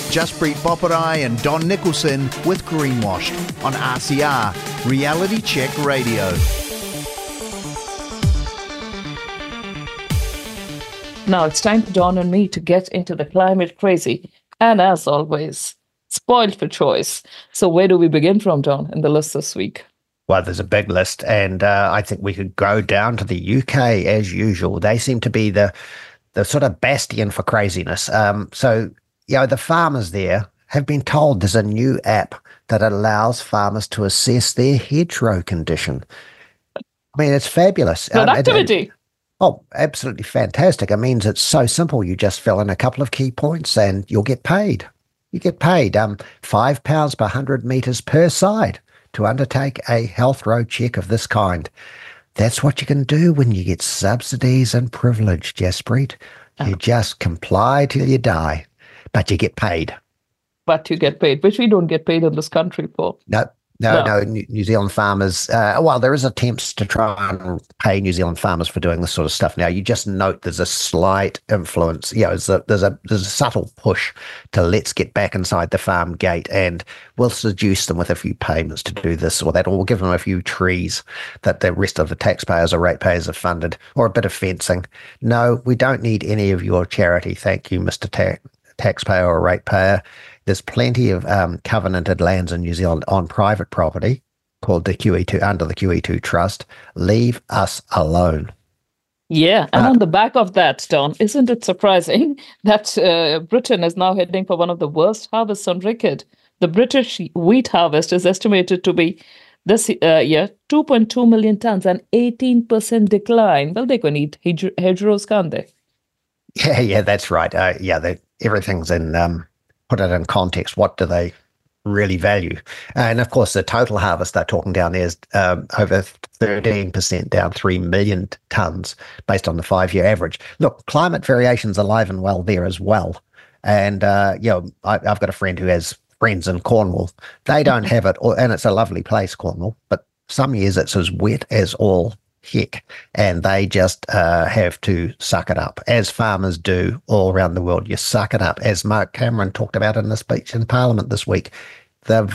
Jaspreet Boparai and Don Nicholson with Greenwashed on RCR, Reality Check Radio. Now it's time for Don and me to get into the climate crazy. And as always, spoiled for choice. So where do we begin from, Don, in the list this week? Well, there's a big list, and I think we could go down to the UK as usual. They seem to be the sort of bastion for craziness. So, the farmers there have been told there's a new app that allows farmers to assess their hedgerow condition. I mean, it's fabulous. Productivity. Absolutely fantastic. It means it's so simple. You just fill in a couple of key points and you'll get paid. You get paid £5 per 100 metres per side to undertake a health road check of this kind. That's what you can do when you get subsidies and privilege, Jaspreet. You just comply till you die, but you get paid. But you get paid, which we don't get paid in this country for. No. New Zealand farmers, there is attempts to try and pay New Zealand farmers for doing this sort of stuff. Now, you just note there's a slight influence. There's a subtle push to let's get back inside the farm gate and we'll seduce them with a few payments to do this or that, or we'll give them a few trees that the rest of the taxpayers or ratepayers have funded, or a bit of fencing. No, we don't need any of your charity. Thank you, Mr. Taxpayer or ratepayer. There's plenty of covenanted lands in New Zealand on private property called the QE2, under the QE2 Trust. Leave us alone. Yeah, and on the back of that, Don, isn't it surprising that Britain is now heading for one of the worst harvests on record? The British wheat harvest is estimated to be this year 2.2 million tons, an 18% decline. Well, they can eat hedgerows, can't they? Yeah, that's right. Everything's in... Put it in context, what do they really value? And of course, the total harvest they're talking down there is over 13%, down 3 million tonnes based on the 5-year average. Look, climate variation's alive and well there as well. And, I've got a friend who has friends in Cornwall. They don't have it, and it's a lovely place, Cornwall, but some years it's as wet as all heck, and they just have to suck it up, as farmers do all around the world. You suck it up, as Mark Cameron talked about in the speech in Parliament this week. The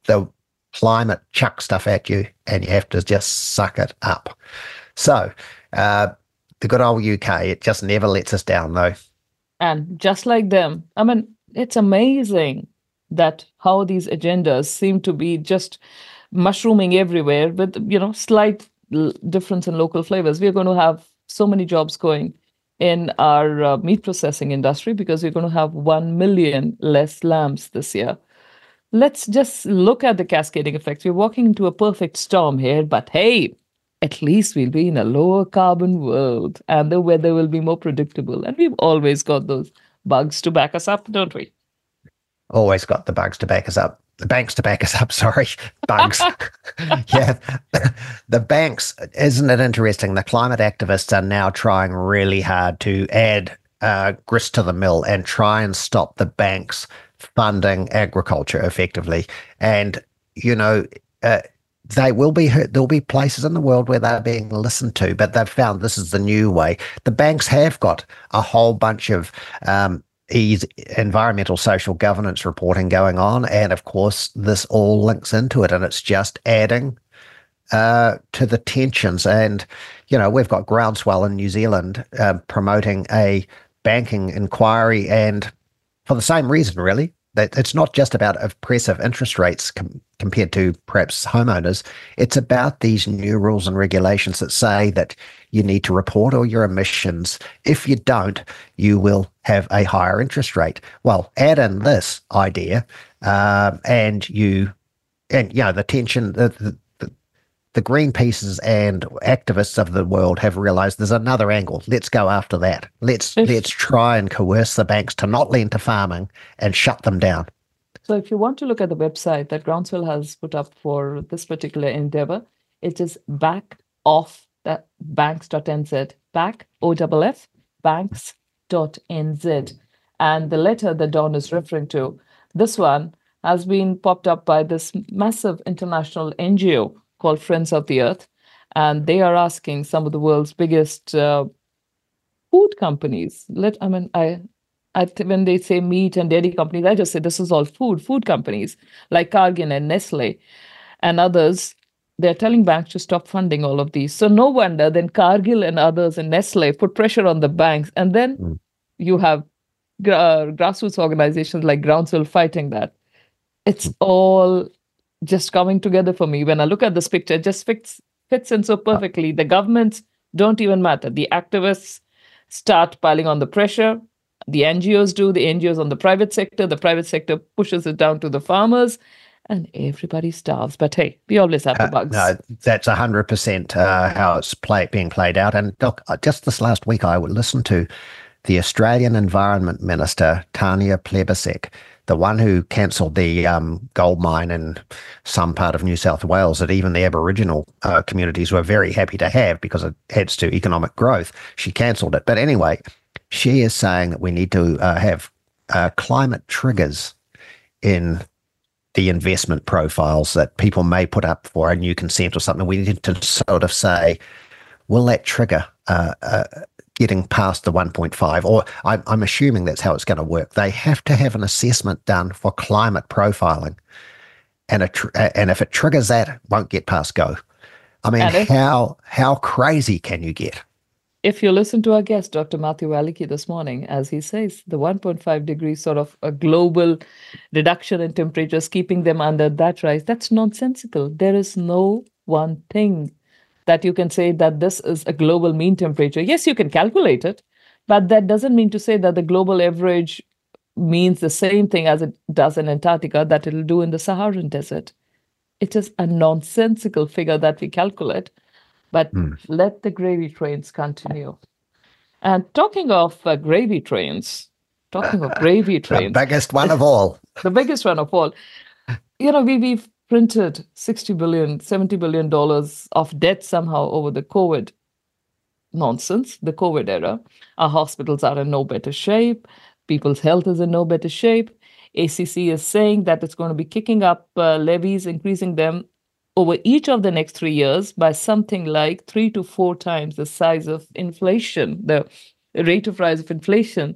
climate chuck stuff at you, and you have to just suck it up. So the good old UK, it just never lets us down, though. And just like them, I mean, it's amazing that how these agendas seem to be just mushrooming everywhere with, slight difference in local flavors. We're going to have so many jobs going in our meat processing industry because we're going to have 1 million less lambs this year. Let's just look at the cascading effects. We're walking into a perfect storm here, but hey, at least we'll be in a lower carbon world and the weather will be more predictable. And we've always got those bugs to back us up, don't we? Always got the bugs to back us up. The banks to back us up, sorry, bugs. Yeah, the banks, isn't it interesting? The climate activists are now trying really hard to add grist to the mill and try and stop the banks funding agriculture effectively. And, they will be hurt. There'll be places in the world where they're being listened to, but they've found this is the new way. The banks have got a whole bunch of environmental social governance reporting going on, and of course this all links into it, and it's just adding to the tensions. And we've got Groundswell in New Zealand promoting a banking inquiry, and for the same reason, really, that it's not just about oppressive interest rates compared to perhaps homeowners. It's about these new rules and regulations that say that you need to report all your emissions. If you don't, you will have a higher interest rate. Well, add in this idea, and the tension. The Greenpeaces and activists of the world have realised there's another angle. Let's go after that. Let's try and coerce the banks to not lend to farming and shut them down. So if you want to look at the website that Groundswell has put up for this particular endeavour, it is banks.nz, back, O-F-F, banks.nz. And the letter that Don is referring to, this one has been popped up by this massive international NGO called Friends of the Earth, and they are asking some of the world's biggest food companies. I when they say meat and dairy companies, I just say this is all food companies like Cargill and Nestle and others. They're telling banks to stop funding all of these. So no wonder then Cargill and others and Nestle put pressure on the banks. And then you have grassroots organizations like Groundswell fighting that. It's all just coming together for me. When I look at this picture, it just fits in so perfectly. The governments don't even matter. The activists start piling on the pressure. The NGOs do. The NGOs on the private sector pushes it down to the farmers, and everybody starves. But hey, we always have the bugs. No, that's 100% how it's being played out. And look, just this last week, I listened to the Australian Environment Minister, Tanya Plibersek, the one who cancelled the gold mine in some part of New South Wales that even the Aboriginal communities were very happy to have because it adds to economic growth. She cancelled it. But anyway, she is saying that we need to have climate triggers in the investment profiles that people may put up for a new consent or something. We need to sort of say, will that trigger getting past the 1.5? Or I'm assuming that's how it's going to work. They have to have an assessment done for climate profiling. And if it triggers that, it won't get past go. I mean, how crazy can you get? If you listen to our guest, Dr. Matthew Walicki, this morning, as he says, the 1.5 degrees sort of a global reduction in temperatures, keeping them under that rise, that's nonsensical. There is no one thing that you can say that this is a global mean temperature. Yes, you can calculate it, but that doesn't mean to say that the global average means the same thing as it does in Antarctica, that it'll do in the Saharan desert. It is a nonsensical figure that we calculate. But let the gravy trains continue. And talking of gravy trains, the biggest one of all. The biggest one of all. You know, we've printed $60 billion, $70 billion of debt somehow over the COVID nonsense, the COVID era. Our hospitals are in no better shape. People's health is in no better shape. ACC is saying that it's going to be kicking up levies, increasing them over each of the next 3 years by something like 3 to 4 times the size of inflation, the rate of rise of inflation.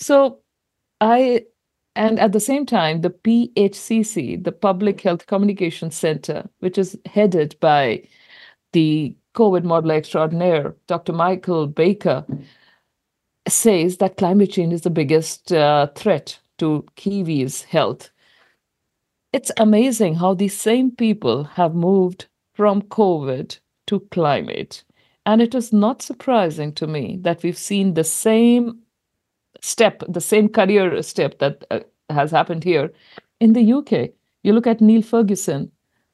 And at the same time, the PHCC, the Public Health Communication Center, which is headed by the COVID modeler extraordinaire, Dr. Michael Baker, says that climate change is the biggest threat to Kiwis' health. It's amazing how these same people have moved from COVID to climate. And it is not surprising to me that we've seen the same step, the same career step that has happened here in the UK. You look at Neil Ferguson,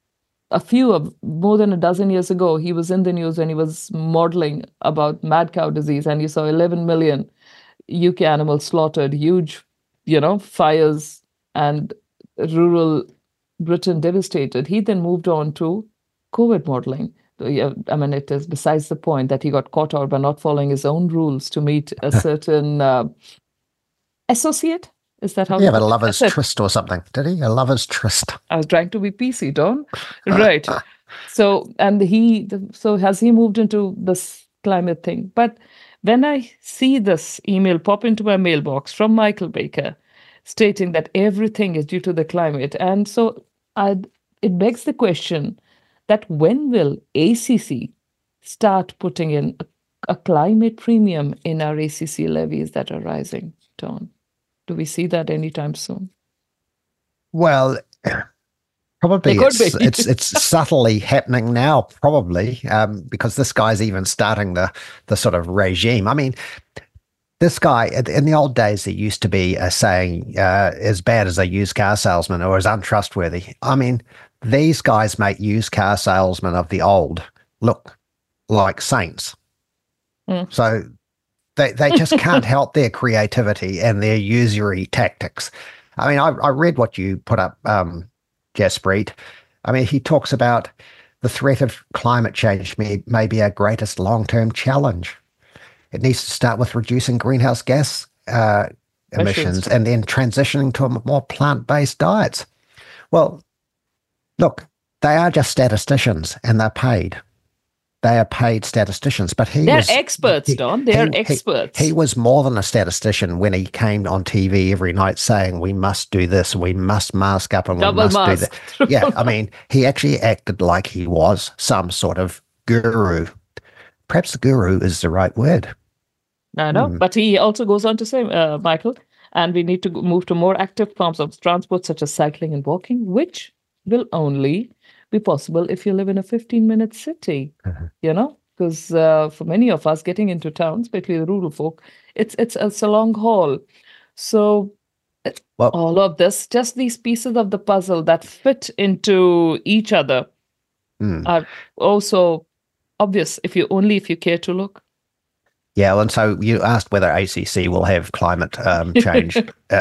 more than a dozen years ago, he was in the news when he was modeling about mad cow disease, and you saw 11 million UK animals slaughtered, huge, fires, and rural Britain devastated. He then moved on to COVID modeling. I mean, it is besides the point that he got caught out by not following his own rules to meet a certain associate. Is that how? Yeah, but a lover's tryst or something. Did he? A lover's tryst. I was trying to be PC, Don. Right. So has he moved into this climate thing? But when I see this email pop into my mailbox from Michael Baker, stating that everything is due to the climate. And so it begs the question that when will ACC start putting in a climate premium in our ACC levies that are rising, Don? Do we see that anytime soon? Well, probably it's subtly happening now, probably, because this guy's even starting the sort of regime. I mean, this guy, in the old days, it used to be a saying, as bad as a used car salesman or as untrustworthy. I mean, these guys make used car salesmen of the old look like saints. So they just can't help their creativity and their usury tactics. I mean, I read what you put up, Jaspreet. I mean, he talks about the threat of climate change may be our greatest long-term challenge. It needs to start with reducing greenhouse gas emissions and then transitioning to more plant-based diets. Well, look, they are just statisticians and they're paid. they are paid statisticians, but they're experts, Don. They're he, experts. He was more than a statistician when he came on TV every night saying, we must do this, we must mask up, and Double we must mask. do that. Yeah, I mean, he actually acted like he was some sort of guru. Perhaps the guru is the right word. I know, but he also goes on to say, Michael, and we need to move to more active forms of transport, such as cycling and walking, which will only be possible if you live in a 15-minute city, because for many of us getting into town, especially the rural folk, it's a long haul. So all of this, just these pieces of the puzzle that fit into each other are also obvious if you care to look. Yeah, and so you asked whether ACC will have climate change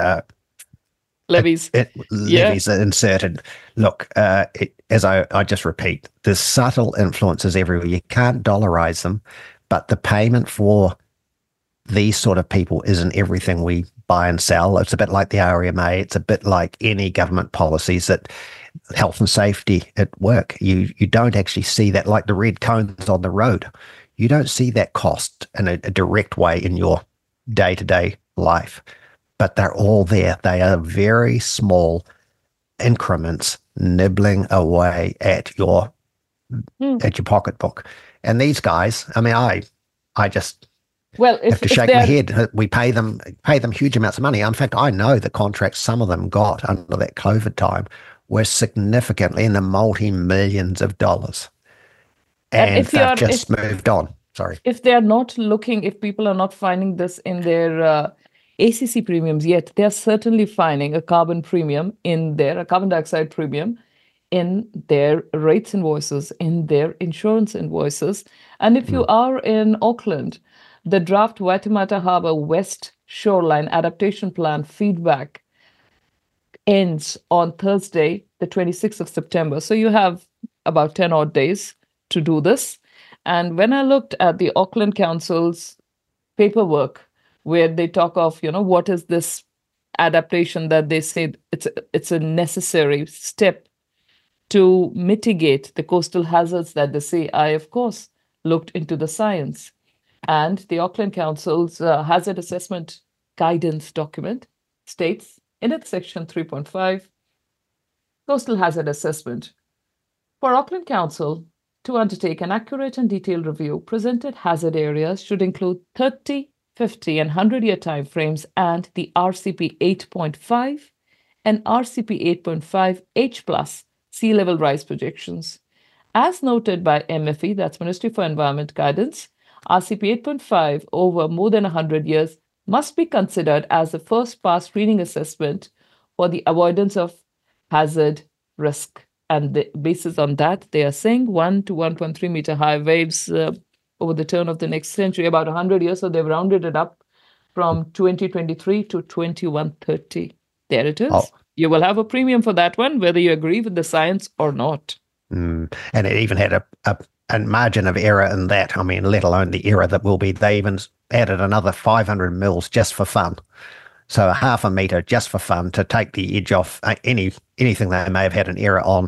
levies. Levies inserted. Look, as I just repeat, there's subtle influences everywhere. You can't dollarize them, but the payment for these sort of people isn't everything we buy and sell. It's a bit like the RMA. It's a bit like any government policies that health and safety at work. You don't actually see that, like the red cones on the road. You don't see that cost in a direct way in your day-to-day life, but they're all there. They are very small increments nibbling away at your pocketbook. And these guys, I mean, I just have to shake my head. We pay them huge amounts of money. In fact, I know the contracts some of them got under that COVID time were significantly in the multi-millions of dollars. And they've just moved on. Sorry. If they're not looking, if people are not finding this in their ACC premiums yet, they're certainly finding a carbon premium in there, a carbon dioxide premium in their rates invoices, in their insurance invoices. And if you are in Auckland, the draft Waitemata Harbour West Shoreline Adaptation Plan feedback ends on Thursday, the 26th of September. So you have about 10 odd days to do this. And when I looked at the Auckland Council's paperwork, where they talk of, what is this adaptation that they say it's a necessary step to mitigate the coastal hazards that they say, I, of course, looked into the science. And the Auckland Council's hazard assessment guidance document states in its section 3.5, coastal hazard assessment. For Auckland Council to undertake an accurate and detailed review, presented hazard areas should include 30, 50, and 100-year timeframes and the RCP 8.5 and RCP 8.5 H+ sea level rise projections. As noted by MFE, that's Ministry for Environment Guidance, RCP 8.5 over more than 100 years must be considered as the first pass screening assessment for the avoidance of hazard risk. And the basis on that, they are saying 1 to 1.3 meter high waves over the turn of the next century, about 100 years. So they've rounded it up from 2023 to 2130. There it is. Oh. You will have a premium for that one, whether you agree with the science or not. And it even had a margin of error in that. I mean, let alone the error that will be, they even added another 500 mils just for fun. So a half a meter just for fun to take the edge off anything they may have had an error on.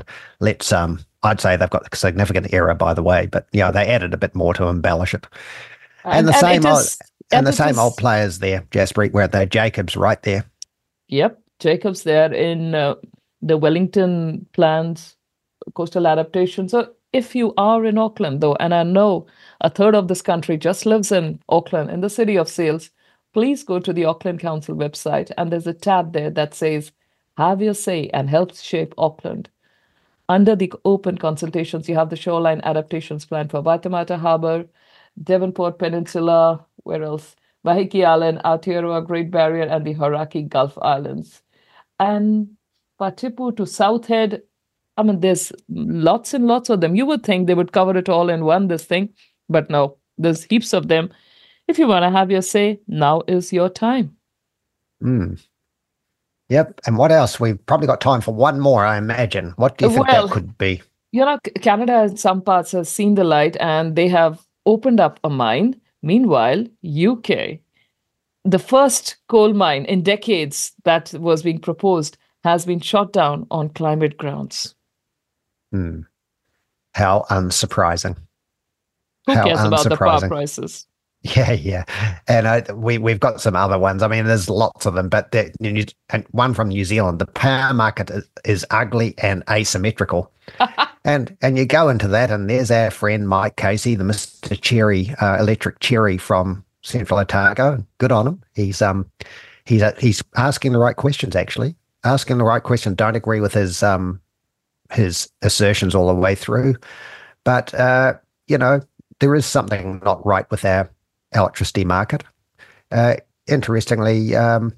I'd say they've got a significant error, by the way, but they added a bit more to embellish it. And the same old players there, Jaspreet, where they're Jacobs right there. Yep, Jacobs there in the Wellington plans, coastal adaptation. So if you are in Auckland, though, and I know a third of this country just lives in Auckland, in the city of sails, please go to the Auckland Council website, and there's a tab there that says, have your say and help shape Auckland. Under the open consultations, you have the Shoreline Adaptations Plan for Waitemata Harbour, Devonport Peninsula, where else? Waiheke Island, Aotearoa Great Barrier, and the Hauraki Gulf Islands. And Patipu to South Head, I mean, there's lots and lots of them. You would think they would cover it all in this thing, but no, there's heaps of them. If you want to have your say, now is your time. Yep. And what else? We've probably got time for one more, I imagine. What do you think that could be? Canada in some parts has seen the light and they have opened up a mine. Meanwhile, UK, the first coal mine in decades that was being proposed, has been shot down on climate grounds. How unsurprising. Who How cares about the power unsurprising. prices? Yeah. And we've got some other ones. I mean, there's lots of them, but and one from New Zealand. The power market is ugly and asymmetrical. And you go into that, and there's our friend Mike Casey, the Mr. Cherry, Electric Cherry from Central Otago. Good on him. He's asking the right questions, actually. Asking the right questions. Don't agree with his assertions all the way through. But, there is something not right with our electricity market. Interestingly, has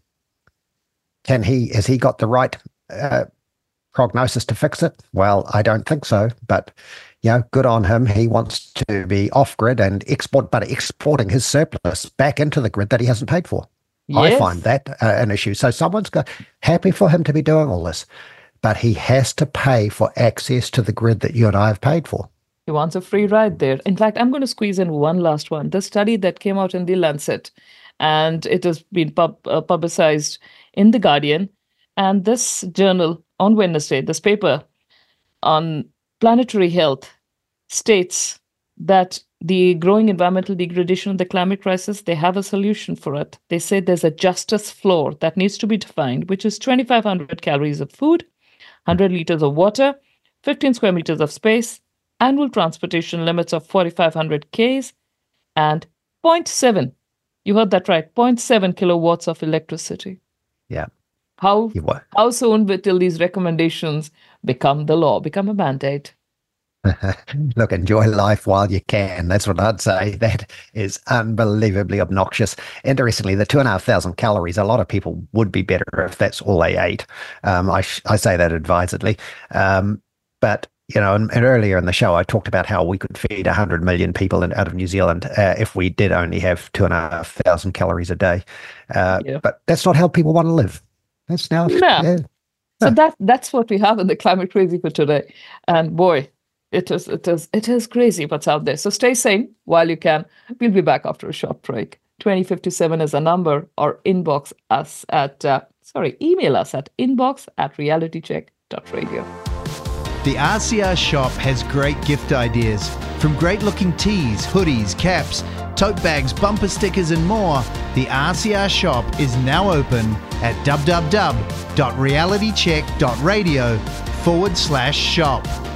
he got the right prognosis to fix it? Well, I don't think so, but good on him. He wants to be off grid and exporting his surplus back into the grid that he hasn't paid for. Yes. I find that an issue. So someone's happy for him to be doing all this, but he has to pay for access to the grid that you and I have paid for. He wants a free ride there. In fact, I'm going to squeeze in one last one. The study that came out in The Lancet, and it has been publicized in The Guardian. And this journal on Wednesday, this paper on planetary health, states that the growing environmental degradation and the climate crisis, they have a solution for it. They say there's a justice floor that needs to be defined, which is 2,500 calories of food, 100 liters of water, 15 square meters of space, annual transportation limits of 4,500 Ks, and 0.7, you heard that right, 0.7 kilowatts of electricity. Yeah. How soon till these recommendations become the law, become a mandate? Look, enjoy life while you can. That's what I'd say. That is unbelievably obnoxious. Interestingly, the 2,500 calories, a lot of people would be better if that's all they ate. I say that advisedly. But, and earlier in the show, I talked about how we could feed 100 million people out of New Zealand if we did only have 2,500 calories a day. But that's not how people want to live. That's now. No. Yeah. So that's what we have in the Climate Crazy for today. And boy, it is crazy what's out there. So stay sane while you can. We'll be back after a short break. 2057 is a number, or email us at inbox@realitycheck.radio. The RCR shop has great gift ideas. From great-looking tees, hoodies, caps, tote bags, bumper stickers and more, the RCR shop is now open at www.realitycheck.radio/shop.